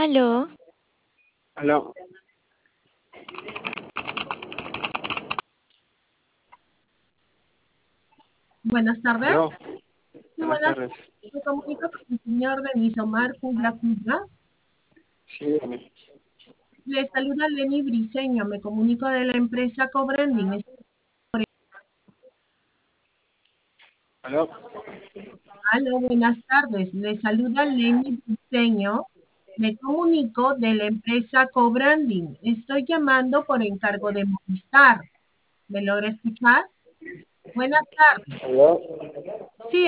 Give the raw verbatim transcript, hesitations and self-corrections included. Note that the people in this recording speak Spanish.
Aló, Aló, Buenas tardes. aló, Sí, buenas buenas. tardes. Me comunico con el señor Denis Omar Cubla Cubla. Sí, dígame. Le saluda Lenny Briceño. Me comunico de la empresa Cobranding. Aló, Aló, buenas tardes. Le saluda Lenny Briceño. Me comunico de la empresa Cobranding. Estoy llamando por encargo de Movistar. ¿Me logra escuchar? Buenas tardes. aló. Sí,